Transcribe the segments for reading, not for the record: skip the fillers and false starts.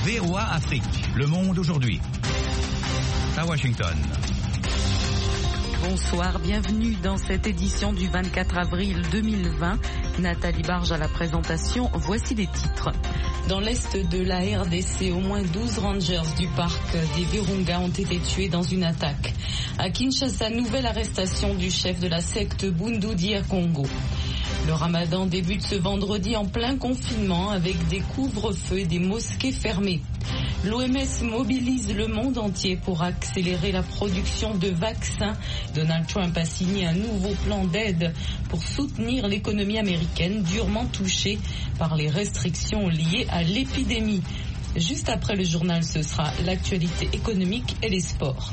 VOA Afrique. Le monde aujourd'hui. À Washington. Bonsoir, bienvenue dans cette édition du 24 avril 2020. Nathalie Barge à la présentation, voici les titres. Dans l'est de la RDC, au moins 12 rangers du parc des Virunga ont été tués dans une attaque. À Kinshasa, nouvelle arrestation du chef de la secte Bundu Dia Congo. Le ramadan débute ce vendredi en plein confinement avec des couvre-feux et des mosquées fermées. L'OMS mobilise le monde entier pour accélérer la production de vaccins. Donald Trump a signé un nouveau plan d'aide pour soutenir l'économie américaine durement touchée par les restrictions liées à l'épidémie. Juste après le journal, ce sera l'actualité économique et les sports.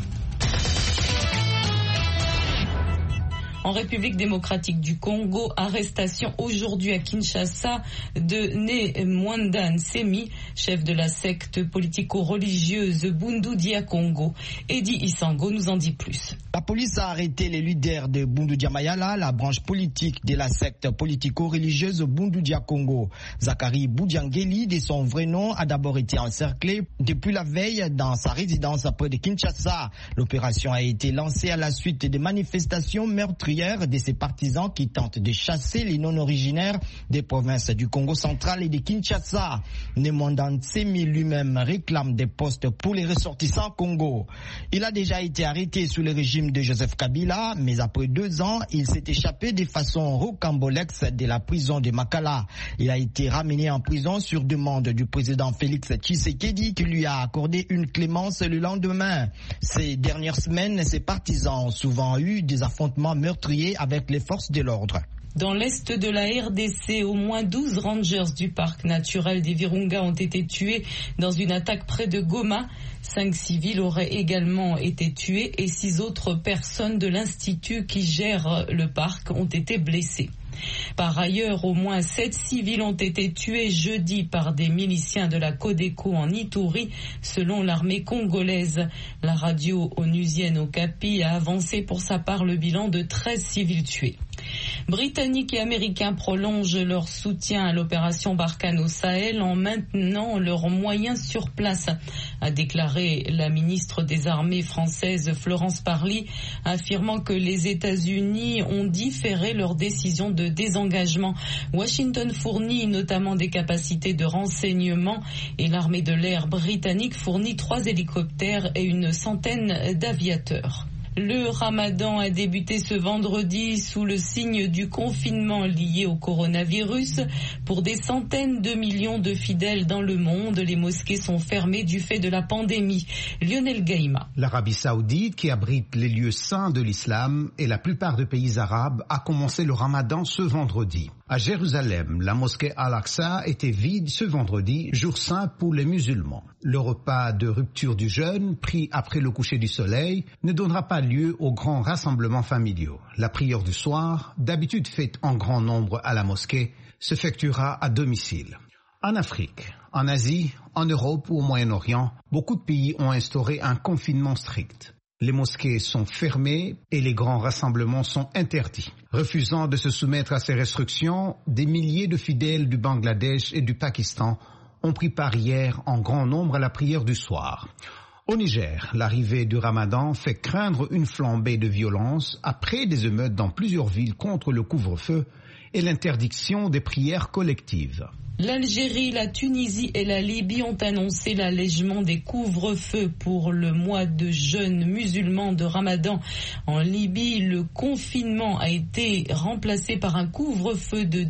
En République démocratique du Congo, arrestation aujourd'hui à Kinshasa de Né Mwanda Nsemi, chef de la secte politico-religieuse Bundu Dia Congo. Eddie Isango nous en dit plus. La police a arrêté les leaders de Bundu Dia Mayala, la branche politique de la secte politico-religieuse Bundu Dia Congo. Zachary Boudiangeli, de son vrai nom, a d'abord été encerclé depuis la veille dans sa résidence près de Kinshasa. L'opération a été lancée à la suite des manifestations meurtrières de ses partisans qui tentent de chasser les non-originaires des provinces du Congo central et de Kinshasa. Mwanda Nsemi lui-même réclame des postes pour les ressortissants Congo. Il a déjà été arrêté sous le régime de Joseph Kabila, mais après 2 ans, il s'est échappé de façon rocambolesque de la prison de Makala. Il a été ramené en prison sur demande du président Félix Tshisekedi qui lui a accordé une clémence le lendemain. Ces dernières semaines, ses partisans ont souvent eu des affrontements meurtriers avec les forces de l'ordre. Dans l'est de la RDC, au moins 12 rangers du parc naturel des Virunga ont été tués dans une attaque près de Goma. 5 civils auraient également été tués et 6 autres personnes de l'institut qui gère le parc ont été blessées. Par ailleurs, au moins 7 civils ont été tués jeudi par des miliciens de la Codeco en Ituri, selon l'armée congolaise. La radio onusienne Okapi a avancé pour sa part le bilan de 13 civils tués. Britanniques et Américains prolongent leur soutien à l'opération Barkhane au Sahel en maintenant leurs moyens sur place, a déclaré la ministre des Armées française Florence Parly, affirmant que les États-Unis ont différé leur décision de désengagement. Washington fournit notamment des capacités de renseignement et l'armée de l'air britannique fournit 3 hélicoptères et une centaine d'aviateurs. Le ramadan a débuté ce vendredi sous le signe du confinement lié au coronavirus. Pour des centaines de millions de fidèles dans le monde, les mosquées sont fermées du fait de la pandémie. Lionel Gaïma. L'Arabie Saoudite, qui abrite les lieux saints de l'islam et la plupart des pays arabes, a commencé le ramadan ce vendredi. À Jérusalem, la mosquée Al-Aqsa était vide ce vendredi, jour saint pour les musulmans. Le repas de rupture du jeûne, pris après le coucher du soleil, ne donnera pas lieu aux grands rassemblements familiaux. La prière du soir, d'habitude faite en grand nombre à la mosquée, s'effectuera à domicile. En Afrique, en Asie, en Europe ou au Moyen-Orient, beaucoup de pays ont instauré un confinement strict. Les mosquées sont fermées et les grands rassemblements sont interdits. Refusant de se soumettre à ces restrictions, des milliers de fidèles du Bangladesh et du Pakistan ont pris part hier en grand nombre à la prière du soir. Au Niger, l'arrivée du Ramadan fait craindre une flambée de violence après des émeutes dans plusieurs villes contre le couvre-feu et l'interdiction des prières collectives. L'Algérie, la Tunisie et la Libye ont annoncé l'allègement des couvre-feux pour le mois de jeûne musulman de Ramadan. En Libye, le confinement a été remplacé par un couvre-feu de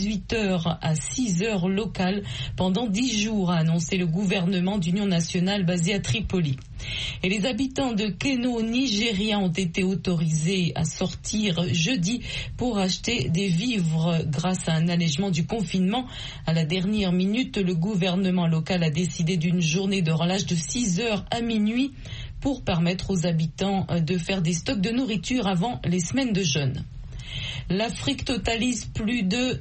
18h à 6h local pendant 10 jours, a annoncé le gouvernement d'union nationale basé à Tripoli. Et les habitants de Keno, Nigeria, ont été autorisés à sortir jeudi pour acheter des vivres grâce à un allègement du confinement. À la dernière minute, le gouvernement local a décidé d'une journée de relâche de 6h à minuit pour permettre aux habitants de faire des stocks de nourriture avant les semaines de jeûne. L'Afrique totalise plus de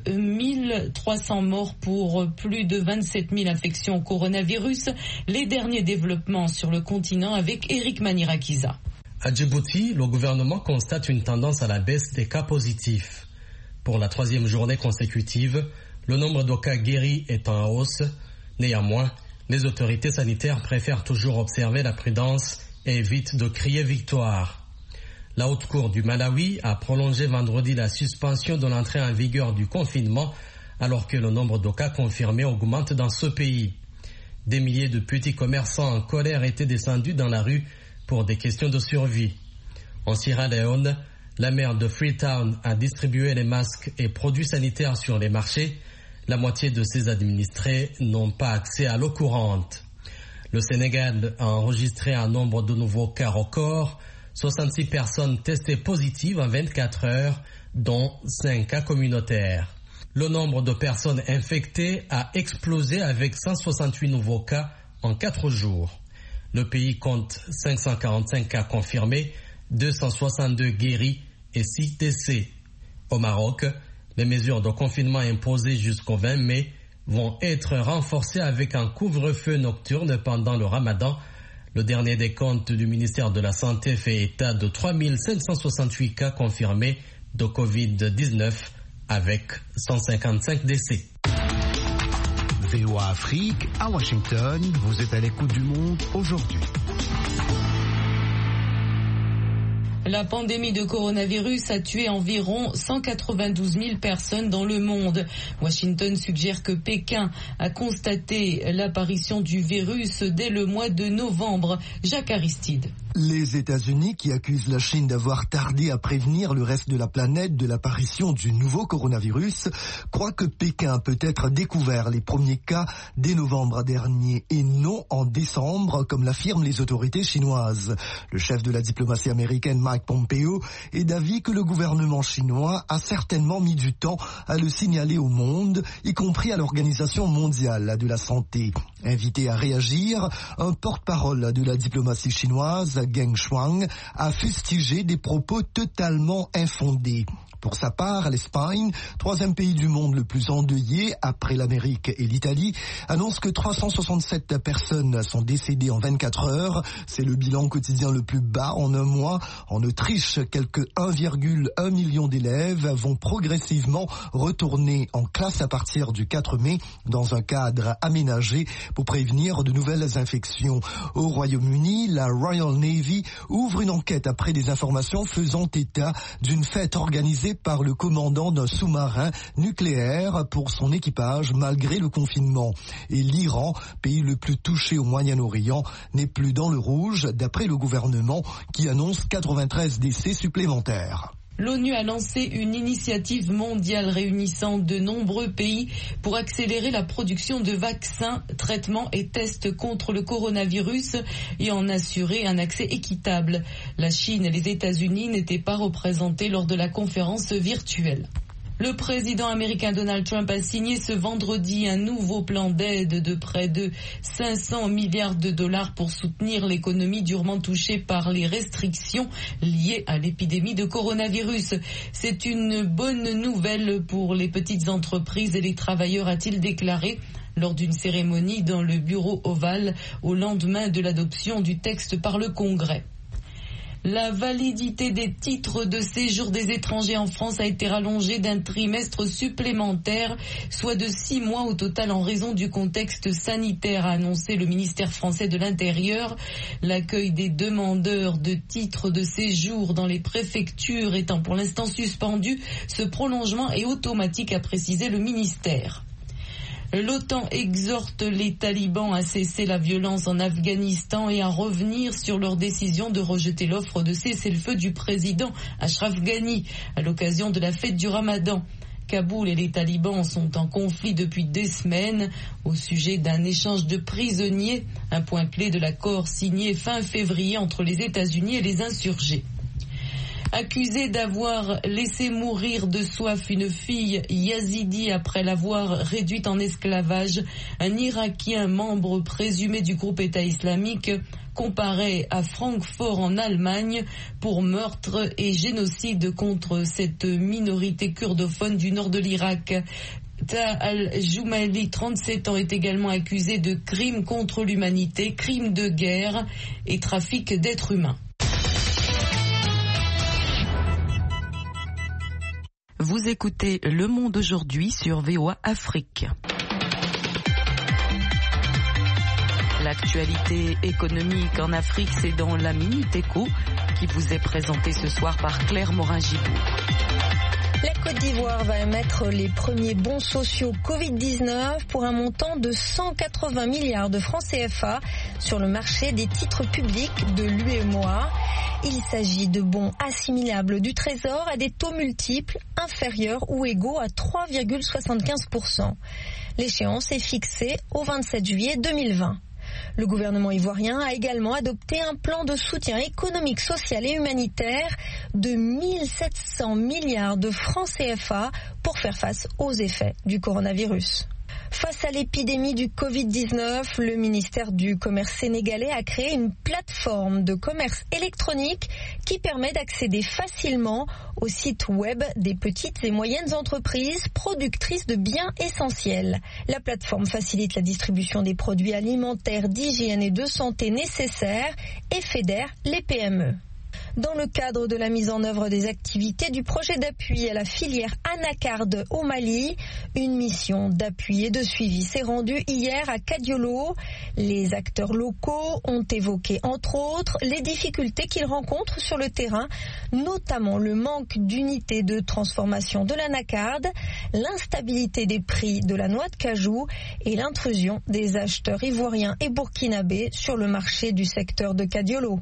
1300 morts pour plus de 27 000 infections au coronavirus. Les derniers développements sur le continent avec Eric Manirakiza. À Djibouti, le gouvernement constate une tendance à la baisse des cas positifs. Pour la 3e journée consécutive, le nombre de cas guéris est en hausse. Néanmoins, Les autorités sanitaires préfèrent toujours observer la prudence et évitent de crier victoire. La Haute Cour du Malawi a prolongé vendredi la suspension de l'entrée en vigueur du confinement alors que le nombre de cas confirmés augmente dans ce pays. Des milliers de petits commerçants en colère étaient descendus dans la rue pour des questions de survie. En Sierra Leone, la maire de Freetown a distribué les masques et produits sanitaires sur les marchés. La moitié de ses administrés n'ont pas accès à l'eau courante. Le Sénégal a enregistré un nombre de nouveaux cas records, 66 personnes testées positives en 24 heures, dont 5 cas communautaires. Le nombre de personnes infectées a explosé avec 168 nouveaux cas en 4 jours. Le pays compte 545 cas confirmés, 262 guéris et 6 décès. Au Maroc, les mesures de confinement imposées jusqu'au 20 mai vont être renforcées avec un couvre-feu nocturne pendant le Ramadan. Le dernier décompte du ministère de la Santé fait état de 3568 cas confirmés de Covid-19 avec 155 décès. VOA Afrique, à Washington, vous êtes à l'écoute du monde aujourd'hui. La pandémie de coronavirus a tué environ 192 000 personnes dans le monde. Washington suggère que Pékin a constaté l'apparition du virus dès le mois de novembre. Jacques Aristide. Les États-Unis, qui accusent la Chine d'avoir tardé à prévenir le reste de la planète de l'apparition du nouveau coronavirus, croient que Pékin a peut-être découvert les premiers cas dès novembre dernier et non en décembre, comme l'affirment les autorités chinoises. Le chef de la diplomatie américaine, Mike Pompeo, est d'avis que le gouvernement chinois a certainement mis du temps à le signaler au monde, y compris à l'Organisation mondiale de la santé. Invité à réagir, un porte-parole de la diplomatie chinoise, Geng Shuang, a fustigé des propos totalement infondés. Pour sa part, l'Espagne, troisième pays du monde le plus endeuillé après l'Amérique et l'Italie, annonce que 367 personnes sont décédées en 24 heures. C'est le bilan quotidien le plus bas en un mois. En Autriche, quelques 1,1 million d'élèves vont progressivement retourner en classe à partir du 4 mai dans un cadre aménagé pour prévenir de nouvelles infections. Au Royaume-Uni, la Royal Navy ouvre une enquête après des informations faisant état d'une fête organisée par le commandant d'un sous-marin nucléaire pour son équipage malgré le confinement. Et l'Iran, pays le plus touché au Moyen-Orient, n'est plus dans le rouge d'après le gouvernement qui annonce 93 décès supplémentaires. L'ONU a lancé une initiative mondiale réunissant de nombreux pays pour accélérer la production de vaccins, traitements et tests contre le coronavirus et en assurer un accès équitable. La Chine et les États-Unis n'étaient pas représentés lors de la conférence virtuelle. Le président américain Donald Trump a signé ce vendredi un nouveau plan d'aide de près de 500 milliards de dollars pour soutenir l'économie durement touchée par les restrictions liées à l'épidémie de coronavirus. C'est une bonne nouvelle pour les petites entreprises et les travailleurs, a-t-il déclaré lors d'une cérémonie dans le bureau ovale au lendemain de l'adoption du texte par le Congrès. La validité des titres de séjour des étrangers en France a été rallongée d'un trimestre supplémentaire, soit de 6 mois au total en raison du contexte sanitaire, a annoncé le ministère français de l'Intérieur. L'accueil des demandeurs de titres de séjour dans les préfectures étant pour l'instant suspendu, ce prolongement est automatique, a précisé le ministère. L'OTAN exhorte les talibans à cesser la violence en Afghanistan et à revenir sur leur décision de rejeter l'offre de cessez-le-feu du président Ashraf Ghani à l'occasion de la fête du Ramadan. Kaboul et les talibans sont en conflit depuis des semaines au sujet d'un échange de prisonniers, un point clé de l'accord signé fin février entre les États-Unis et les insurgés. Accusé d'avoir laissé mourir de soif une fille yazidi après l'avoir réduite en esclavage, un Irakien membre présumé du groupe État islamique comparaît à Francfort en Allemagne pour meurtre et génocide contre cette minorité kurdophone du nord de l'Irak. Ta al-Joumaili, 37 ans, est également accusé de crimes contre l'humanité, crimes de guerre et trafic d'êtres humains. Vous écoutez Le Monde aujourd'hui sur VOA Afrique. L'actualité économique en Afrique, c'est dans la Minute Éco qui vous est présentée ce soir par Claire Morin-Gibourg. La Côte d'Ivoire va émettre les premiers bons sociaux Covid-19 pour un montant de 180 milliards de francs CFA sur le marché des titres publics de l'UEMOA. Il s'agit de bons assimilables du Trésor à des taux multiples inférieurs ou égaux à 3,75%. L'échéance est fixée au 27 juillet 2020. Le gouvernement ivoirien a également adopté un plan de soutien économique, social et humanitaire de 1700 milliards de francs CFA pour faire face aux effets du coronavirus. Face à l'épidémie du Covid-19, le ministère du Commerce sénégalais a créé une plateforme de commerce électronique qui permet d'accéder facilement au site web des petites et moyennes entreprises productrices de biens essentiels. La plateforme facilite la distribution des produits alimentaires, d'hygiène et de santé nécessaires et fédère les PME. Dans le cadre de la mise en œuvre des activités du projet d'appui à la filière anacarde au Mali, une mission d'appui et de suivi s'est rendue hier à Kadiolo. Les acteurs locaux ont évoqué entre autres les difficultés qu'ils rencontrent sur le terrain, notamment le manque d'unités de transformation de l'anacarde, l'instabilité des prix de la noix de cajou et l'intrusion des acheteurs ivoiriens et burkinabés sur le marché du secteur de Kadiolo.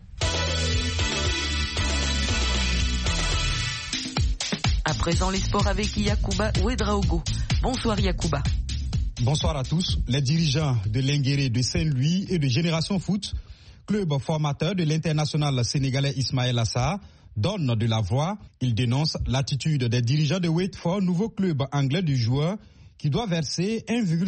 À présent, les sports avec Yacouba Ouedraogo. Bonsoir Yacouba. Bonsoir à tous. Les dirigeants de l'Inguéré, de Saint-Louis et de Génération Foot, club formateur de l'international sénégalais Ismaël Assar, donnent de la voix. Ils dénoncent l'attitude des dirigeants de Watford, nouveau club anglais du joueur, qui doit verser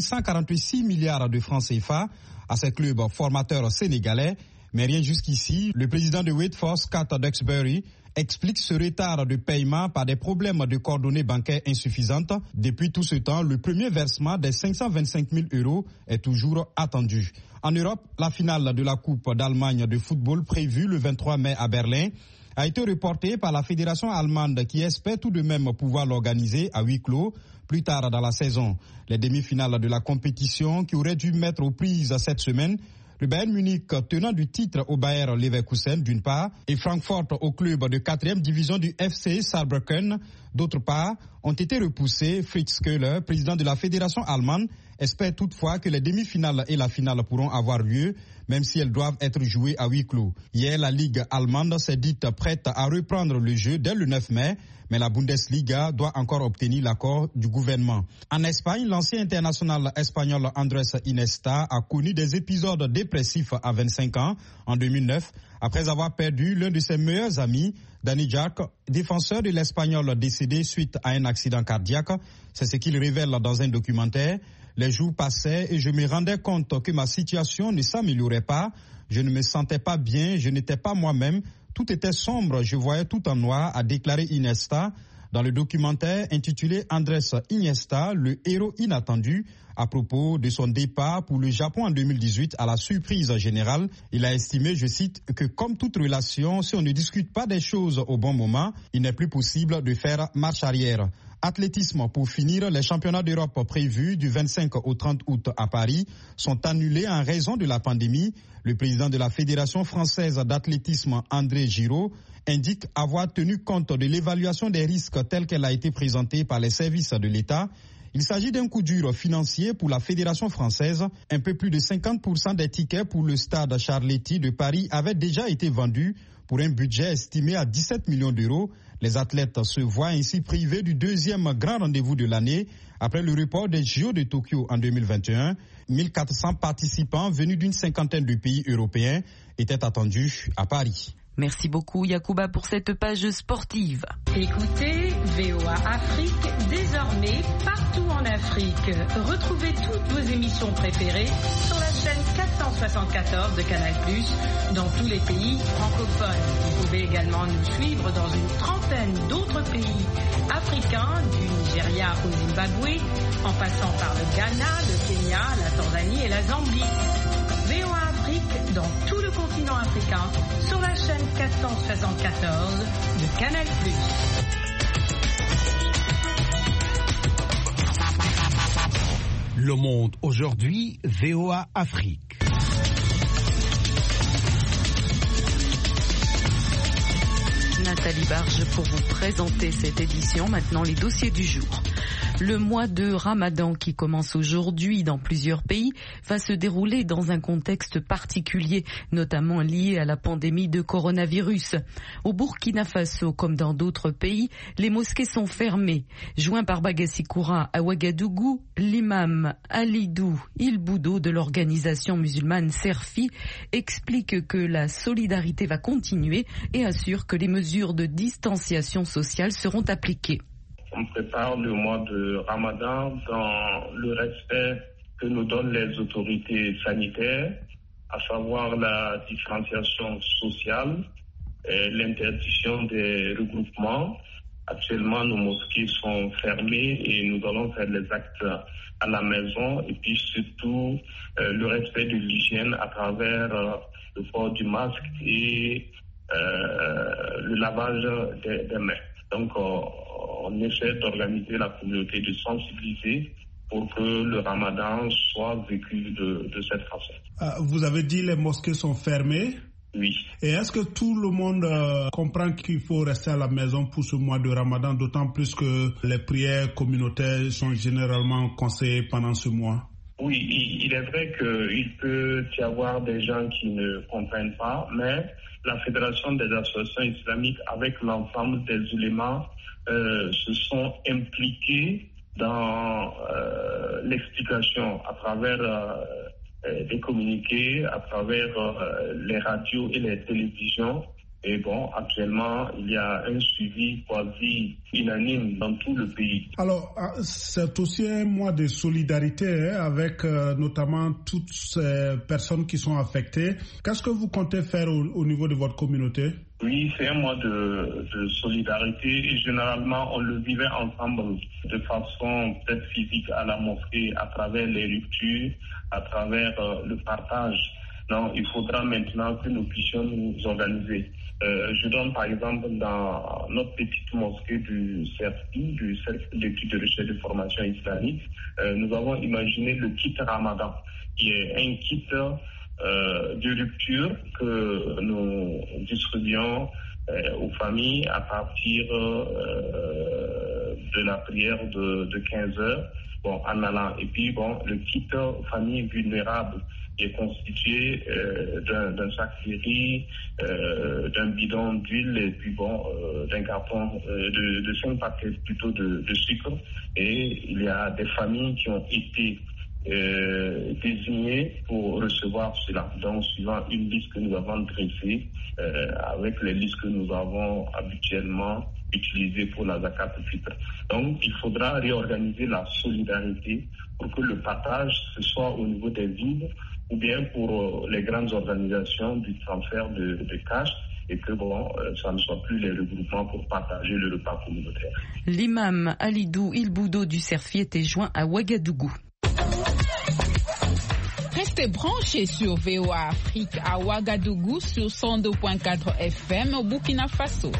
1,146 milliards de francs CFA à ces clubs formateurs sénégalais. Mais rien jusqu'ici, le président de Watford, Scott Duxbury, explique ce retard de paiement par des problèmes de coordonnées bancaires insuffisantes. Depuis tout ce temps, le premier versement des 525 000 € est toujours attendu. En Europe, la finale de la Coupe d'Allemagne de football prévue le 23 mai à Berlin a été reportée par la fédération allemande qui espère tout de même pouvoir l'organiser à huis clos plus tard dans la saison. Les demi-finales de la compétition qui auraient dû mettre aux prises cette semaine, le Bayern Munich, tenant du titre au Bayer Leverkusen d'une part, et Francfort au club de 4e division du FC Saarbrücken d'autre part, ont été repoussés. Fritz Köhler, président de la fédération allemande, espère toutefois que les demi-finales et la finale pourront avoir lieu, même si elles doivent être jouées à huis clos. Hier, la Ligue allemande s'est dite prête à reprendre le jeu dès le 9 mai, mais la Bundesliga doit encore obtenir l'accord du gouvernement. En Espagne, l'ancien international espagnol Andrés Iniesta a connu des épisodes dépressifs à 25 ans, en 2009, après avoir perdu l'un de ses meilleurs amis, Dani Jarc, défenseur de l'Espagnol décédé suite à un accident cardiaque. C'est ce qu'il révèle dans un documentaire. Les jours passaient et je me rendais compte que ma situation ne s'améliorait pas. Je ne me sentais pas bien, je n'étais pas moi-même. Tout était sombre, je voyais tout en noir, a déclaré Iniesta dans le documentaire intitulé Andrés Iniesta, le héros inattendu, à propos de son départ pour le Japon en 2018 à la surprise générale. Il a estimé, je cite, que comme toute relation, si on ne discute pas des choses au bon moment, il n'est plus possible de faire marche arrière. Athlétisme, pour finir, les championnats d'Europe prévus du 25 au 30 août à Paris sont annulés en raison de la pandémie. Le président de la Fédération française d'athlétisme, André Giraud, indique avoir tenu compte de l'évaluation des risques telle qu'elle a été présentée par les services de l'État. Il s'agit d'un coup dur financier pour la Fédération française. Un peu plus de 50% des tickets pour le stade Charletti de Paris avaient déjà été vendus pour un budget estimé à 17 millions d'euros. Les athlètes se voient ainsi privés du deuxième grand rendez-vous de l'année après le report des JO de Tokyo en 2021. 1400 participants venus d'une cinquantaine de pays européens étaient attendus à Paris. Merci beaucoup Yacouba pour cette page sportive. Écoutez VOA Afrique désormais partout en Afrique. Retrouvez toutes vos émissions préférées sur la chaîne 474 de Canal+, dans tous les pays francophones. Vous pouvez également nous suivre dans une trentaine d'autres pays africains, du Nigeria au Zimbabwe, en passant par le Ghana, le Kenya, la Tanzanie et la Zambie. VOA Afrique dans tout le continent africain sur la chaîne 474 de Canal+. Le monde aujourd'hui, VOA Afrique. Nathalie Barge pour vous présenter cette édition. Maintenant, les dossiers du jour. Le mois de Ramadan qui commence aujourd'hui dans plusieurs pays va se dérouler dans un contexte particulier, notamment lié à la pandémie de coronavirus. Au Burkina Faso, comme dans d'autres pays, les mosquées sont fermées. Joint par Bagassi Koura à Ouagadougou, l'imam Alidou Ilboudo de l'organisation musulmane Serfi explique que la solidarité va continuer et assure que les mesures de distanciation sociale seront appliquées. On prépare le mois de Ramadan dans le respect que nous donnent les autorités sanitaires, à savoir la différenciation sociale, et l'interdiction des regroupements. Actuellement, nos mosquées sont fermées et nous allons faire les actes à la maison et puis surtout le respect de l'hygiène à travers le port du masque et le lavage des mains. Donc, on essaie d'organiser la communauté, de sensibiliser pour que le Ramadan soit vécu de cette façon. Vous avez dit les mosquées sont fermées? Oui. Et est-ce que tout le monde comprend qu'il faut rester à la maison pour ce mois de Ramadan, d'autant plus que les prières communautaires sont généralement conseillées pendant ce mois? Oui, il est vrai qu'il peut y avoir des gens qui ne comprennent pas, mais la Fédération des associations islamiques, avec l'ensemble des ulémas, se sont impliqués dans l'explication à travers des communiqués, à travers les radios et les télévisions. Et bon, actuellement, il y a un suivi quasi unanime dans tout le pays. Alors, c'est aussi un mois de solidarité avec notamment toutes ces personnes qui sont affectées. Qu'est-ce que vous comptez faire au niveau de votre communauté? Oui, c'est un mois de solidarité et généralement, on le vivait ensemble de façon peut-être physique à la mosquée, à travers les ruptures, à travers le partage. Non, il faudra maintenant que nous puissions nous organiser. Je donne par exemple dans notre petite mosquée du CERFI, du Cercle d'études de recherche et de formation islamique, nous avons imaginé le kit Ramadan, qui est un kit de rupture que nous distribuons aux familles à partir de la prière de 15 heures, bon, en allant. Et puis, bon, le kit famille vulnérable est constitué d'un sac de riz, d'un bidon d'huile et puis bon, d'un carton de 5 paquets plutôt de sucre. Et il y a des familles qui ont été désignées pour recevoir cela. Donc, suivant une liste que nous avons dressée, avec les listes que nous avons habituellement utilisées pour la zakat al-fitr. Donc, il faudra réorganiser la solidarité pour que le partage, ce soit au niveau des villes ou bien pour les grandes organisations du transfert de cash et que bon, ça ne soit plus les regroupements pour partager le repas communautaire. L'imam Alidou Ilboudo du Cerfi était joint à Ouagadougou. Restez branchés sur VOA Afrique à Ouagadougou sur 102.4 FM au Burkina Faso.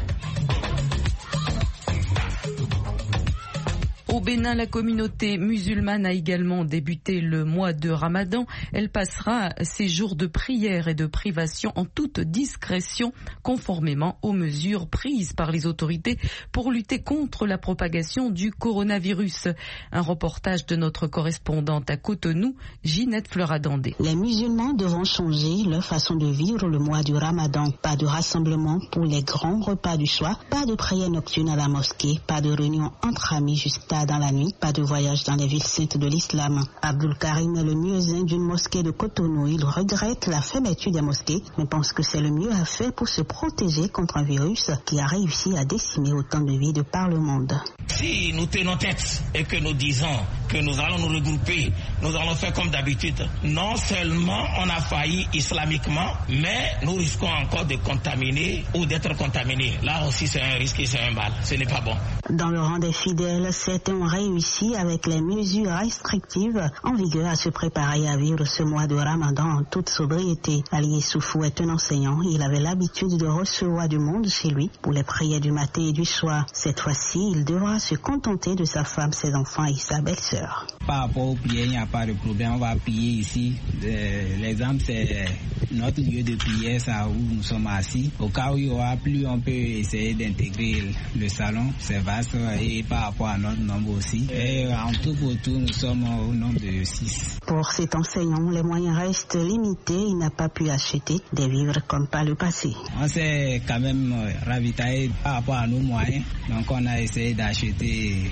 Au Bénin, la communauté musulmane a également débuté le mois de Ramadan. Elle passera ses jours de prière et de privation en toute discrétion, conformément aux mesures prises par les autorités pour lutter contre la propagation du coronavirus. Un reportage de notre correspondante à Cotonou, Ginette Fleuradandé. Les musulmans devront changer leur façon de vivre le mois du Ramadan. Pas de rassemblement pour les grands repas du soir, pas de prière nocturne à la mosquée, pas de réunion entre amis jusqu'à dans la nuit, pas de voyage dans les villes saintes de l'islam. Abdul Karim est le muezzin d'une mosquée de Cotonou. Il regrette la fermeture des mosquées, mais pense que c'est le mieux à faire pour se protéger contre un virus qui a réussi à décimer autant de vies de par le monde. Si nous tenons tête et que nous disons que nous allons nous regrouper, nous allons faire comme d'habitude, non seulement on a failli islamiquement, mais nous risquons encore de contaminer ou d'être contaminés. Là aussi c'est un risque et c'est un mal. Ce n'est pas bon. Dans le rang des fidèles, certains Certains ont réussi avec les mesures restrictives en vigueur à se préparer à vivre ce mois de Ramadan en toute sobriété. Ali Soufou est un enseignant. Il avait l'habitude de recevoir du monde chez lui pour les prières du matin et du soir. Cette fois-ci, il devra se contenter de sa femme, ses enfants et sa belle-sœur. Par rapport aux prières, il n'y a pas de problème. On va prier ici. L'exemple, c'est notre lieu de prière, ça où nous sommes assis. Au cas où il y aura plus, on peut essayer d'intégrer le salon. C'est vaste et par rapport à notre nombre aussi. Et en tout pour tout, nous sommes au nombre de 6. Pour cet enseignant, les moyens restent limités. Il n'a pas pu acheter des vivres comme par le passé. On s'est quand même ravitaillé par rapport à nos moyens. Donc on a essayé d'acheter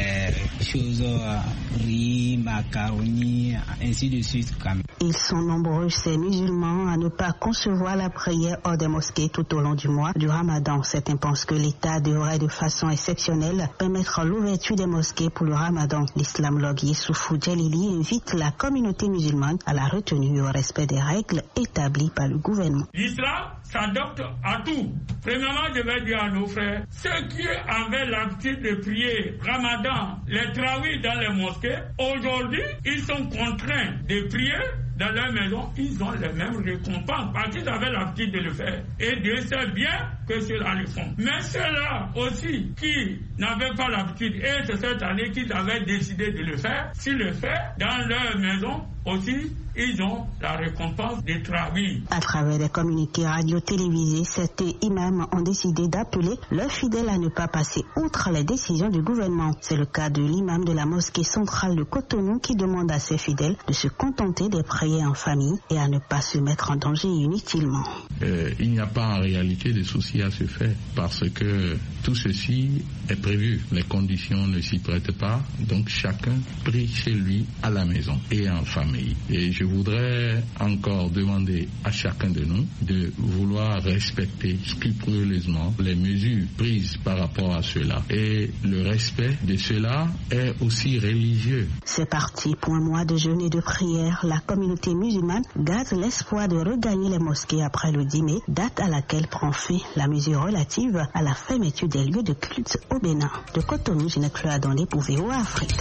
les choses, riz, macaroni, ainsi de suite quand même. Ils sont nombreux, ces musulmans, à ne pas concevoir la prière hors des mosquées tout au long du mois du Ramadan. Certains pensent que l'État devrait de façon exceptionnelle permettre l'ouverture des mosquées pour le Ramadan. L'islamologue Youssoufou Djalili invite la communauté musulmane à la retenue et au respect des règles établies par le gouvernement. L'islam s'adapte à tout. Premièrement, je vais dire à nos frères, ceux qui avaient l'habitude de prier Ramadan, les tarawih dans les mosquées, aujourd'hui, ils sont contraints de prier dans leur maison, ils ont les mêmes récompenses parce qu'ils avaient l'habitude de le faire. Et Dieu sait bien que ceux-là le font. Mais ceux-là aussi qui n'avaient pas l'habitude, et c'est cette année qu'ils avaient décidé de le faire, s'ils le font dans leur maison aussi, ils ont la récompense des travaux. À travers des communiqués radio-télévisés, certains imams ont décidé d'appeler leurs fidèles à ne pas passer outre les décisions du gouvernement. C'est le cas de l'imam de la mosquée centrale de Cotonou qui demande à ses fidèles de se contenter des prières en famille et à ne pas se mettre en danger inutilement. Il n'y a pas en réalité de souci à se faire parce que tout ceci est prévu. Les conditions ne s'y prêtent pas, donc chacun prie chez lui à la maison et en famille. Et je voudrais encore demander à chacun de nous de vouloir respecter scrupuleusement les mesures prises par rapport à cela. Et le respect de cela est aussi religieux. C'est parti pour un mois de jeûne et de prière. La communauté musulmane garde l'espoir de regagner les mosquées après le 10 mai, date à laquelle prend fin la mesure relative à la fermeture des lieux de culte au Bénin. De Cotonou, Ginette Adondé pour VOA Afrique.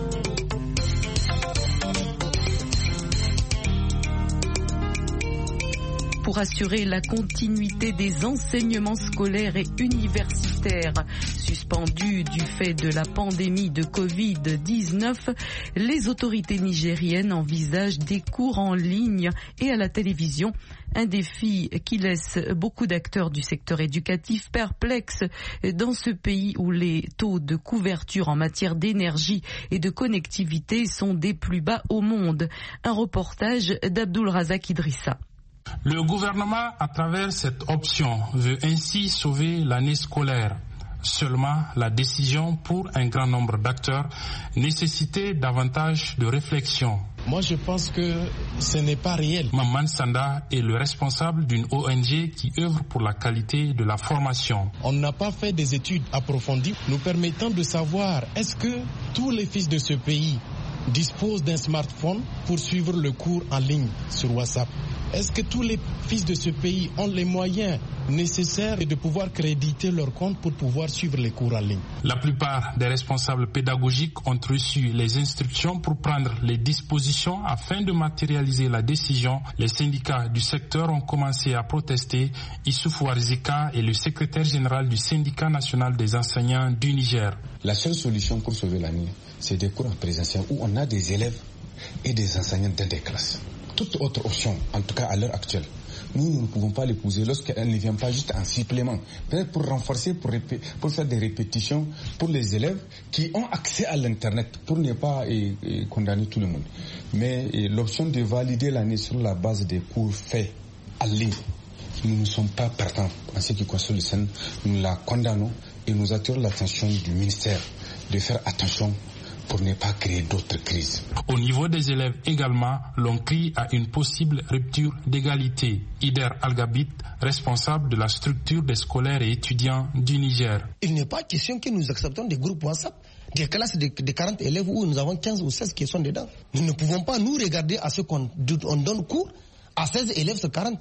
Pour assurer la continuité des enseignements scolaires et universitaires suspendus du fait de la pandémie de Covid-19, les autorités nigériennes envisagent des cours en ligne et à la télévision. Un défi qui laisse beaucoup d'acteurs du secteur éducatif perplexes dans ce pays où les taux de couverture en matière d'énergie et de connectivité sont des plus bas au monde. Un reportage d'Abdul Razak Idrissa. Le gouvernement, à travers cette option, veut ainsi sauver l'année scolaire. Seulement, la décision pour un grand nombre d'acteurs nécessitait davantage de réflexion. Moi, je pense que ce n'est pas réel. Maman Sanda est le responsable d'une ONG qui œuvre pour la qualité de la formation. On n'a pas fait des études approfondies nous permettant de savoir est-ce que tous les fils de ce pays disposent d'un smartphone pour suivre le cours en ligne sur WhatsApp. Est-ce que tous les fils de ce pays ont les moyens nécessaires de pouvoir créditer leur compte pour pouvoir suivre les cours en ligne? La plupart des responsables pédagogiques ont reçu les instructions pour prendre les dispositions afin de matérialiser la décision. Les syndicats du secteur ont commencé à protester. Issoufou Arzika est le secrétaire général du syndicat national des enseignants du Niger. La seule solution pour sauver l'année, c'est des cours en présentiel où on a des élèves et des enseignants dans des classes. Toute autre option, en tout cas à l'heure actuelle, nous ne pouvons pas l'épouser lorsqu'elle ne vient pas juste en supplément. Peut-être pour renforcer, pour faire des répétitions pour les élèves qui ont accès à l'Internet, pour ne pas condamner tout le monde. Mais l'option de valider l'année sur la base des cours faits en ligne, nous ne sommes pas partants en ce qui concerne le SEN. Nous la condamnons et nous attirons l'attention du ministère de faire attention pour ne pas créer d'autres crises. Au niveau des élèves également, l'on crie à une possible rupture d'égalité. Ider Algabit, responsable de la structure des scolaires et étudiants du Niger. Il n'est pas question que nous acceptons des groupes WhatsApp, des classes de 40 élèves où nous avons 15 ou 16 qui sont dedans. Nous ne pouvons pas nous regarder à ce qu'on donne cours à 16 élèves sur 40.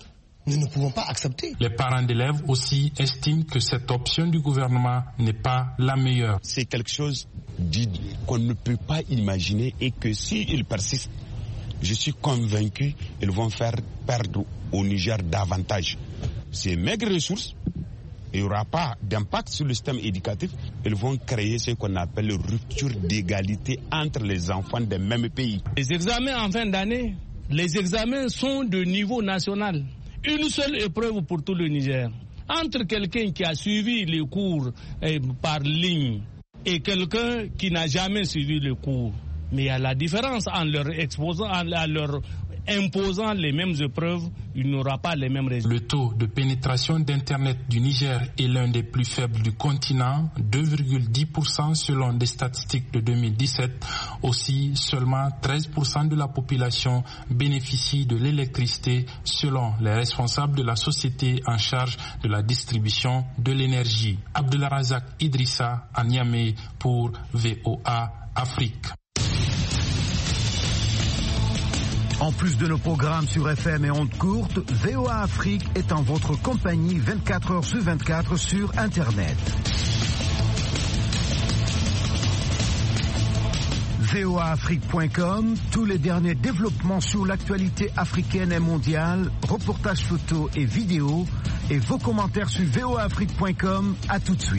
nous ne pouvons pas accepter. Les parents d'élèves aussi estiment que cette option du gouvernement n'est pas la meilleure. C'est quelque chose qu'on ne peut pas imaginer et que s'ils persistent, je suis convaincu qu'ils vont faire perdre au Niger davantage. Ces maigres ressources, il n'y aura pas d'impact sur le système éducatif. Ils vont créer ce qu'on appelle une rupture d'égalité entre les enfants des mêmes pays. Les examens en fin d'année, les examens sont de niveau national. Une seule épreuve pour tout le Niger. Entre quelqu'un qui a suivi les cours par ligne et quelqu'un qui n'a jamais suivi le cours. Mais il y a la différence en leur imposant les mêmes épreuves, il n'aura pas les mêmes résultats. Le taux de pénétration d'Internet du Niger est l'un des plus faibles du continent, 2,10% selon des statistiques de 2017. Aussi, seulement 13% de la population bénéficie de l'électricité selon les responsables de la société en charge de la distribution de l'énergie. Abdelrazak Idrissa à Niamey pour VOA Afrique. En plus de nos programmes sur FM et ondes courtes, VOA Afrique est en votre compagnie 24 heures sur 24 sur Internet. voaafrique.com, tous les derniers développements sur l'actualité africaine et mondiale, reportages photos et vidéos, et vos commentaires sur voaafrique.com. À tout de suite.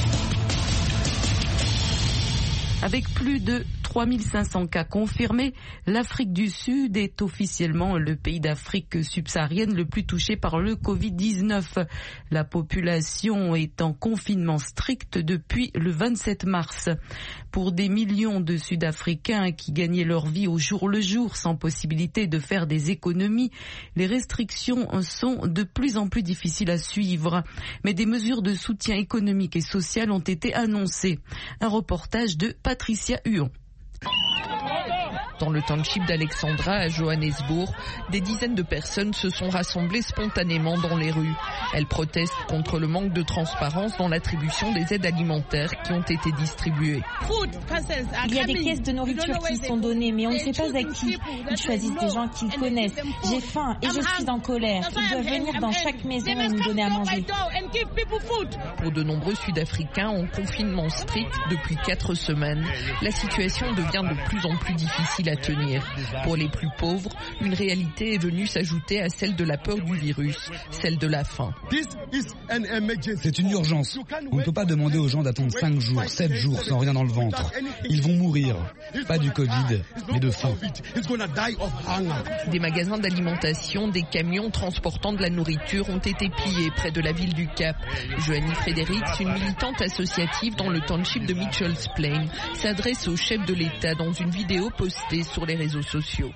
Avec plus de 3500 cas confirmés, l'Afrique du Sud est officiellement le pays d'Afrique subsaharienne le plus touché par le Covid-19. La population est en confinement strict depuis le 27 mars. Pour des millions de Sud-Africains qui gagnaient leur vie au jour le jour sans possibilité de faire des économies, les restrictions sont de plus en plus difficiles à suivre. Mais des mesures de soutien économique et social ont été annoncées. Un reportage de Patricia Huon. Dans le township d'Alexandra à Johannesburg, des dizaines de personnes se sont rassemblées spontanément dans les rues. Elles protestent contre le manque de transparence dans l'attribution des aides alimentaires qui ont été distribuées. Il y a des caisses de nourriture qui sont données, mais on ne sait pas à qui. Ils choisissent des gens qu'ils connaissent. J'ai faim et je suis en colère. Ils doivent venir dans chaque maison et nous donner à manger. Pour de nombreux Sud-Africains en confinement strict depuis 4 semaines, la situation devient de plus en plus difficile à tenir. Pour les plus pauvres, une réalité est venue s'ajouter à celle de la peur du virus, celle de la faim. C'est une urgence. On ne peut pas demander aux gens d'attendre 5 jours, 7 jours sans rien dans le ventre. Ils vont mourir. Pas du Covid, mais de faim. Des magasins d'alimentation, des camions transportant de la nourriture ont été pillés près de la ville du Cap. Joanie Fredericks, une militante associative dans le township de Mitchell's Plain, s'adresse au chef de l'État dans une vidéo postée sur les réseaux sociaux.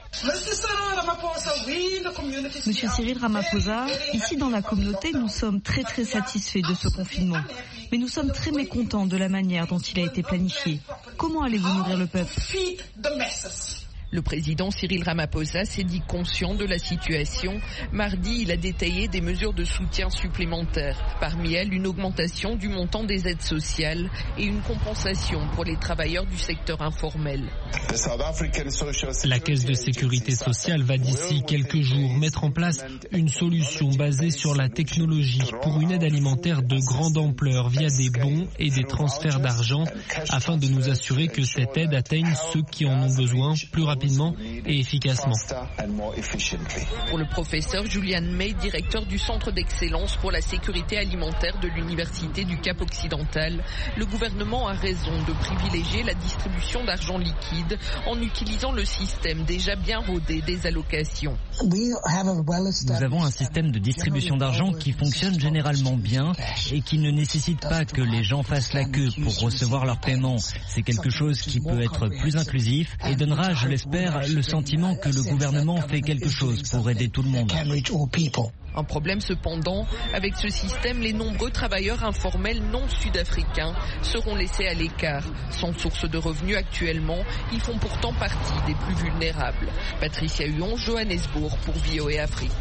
Monsieur Cyril Ramaphosa, ici dans la communauté, nous sommes très satisfaits de ce confinement. Mais nous sommes très mécontents de la manière dont il a été planifié. Comment allez-vous nourrir le peuple ? Le président Cyril Ramaphosa s'est dit conscient de la situation. Mardi, il a détaillé des mesures de soutien supplémentaires. Parmi elles, une augmentation du montant des aides sociales et une compensation pour les travailleurs du secteur informel. La Caisse de sécurité sociale va d'ici quelques jours mettre en place une solution basée sur la technologie pour une aide alimentaire de grande ampleur via des bons et des transferts d'argent afin de nous assurer que cette aide atteigne ceux qui en ont besoin plus rapidement et efficacement. Pour le professeur Julian May, directeur du Centre d'excellence pour la sécurité alimentaire de l'Université du Cap Occidental, le gouvernement a raison de privilégier la distribution d'argent liquide en utilisant le système déjà bien rodé des allocations. Nous avons un système de distribution d'argent qui fonctionne généralement bien et qui ne nécessite pas que les gens fassent la queue pour recevoir leur paiement. C'est quelque chose qui peut être plus inclusif et donnera, je l'espère, le sentiment que le gouvernement fait quelque chose pour aider tout le monde. Un problème cependant, avec ce système, les nombreux travailleurs informels non sud-africains seront laissés à l'écart. Sans source de revenus actuellement, ils font pourtant partie des plus vulnérables. Patricia Huon, Johannesburg pour VOA Afrique.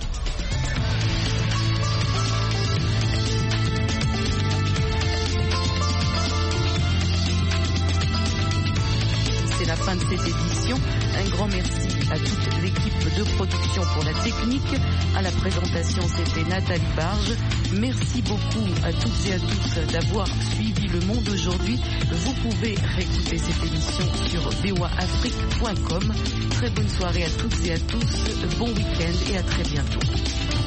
C'est la fin de cette édition. Un grand merci à toute l'équipe de production pour la technique. À la présentation, c'était Nathalie Barge. Merci beaucoup à toutes et à tous d'avoir suivi Le Monde aujourd'hui. Vous pouvez réécouter cette émission sur voaafrique.com. Très bonne soirée à toutes et à tous, bon week-end et à très bientôt.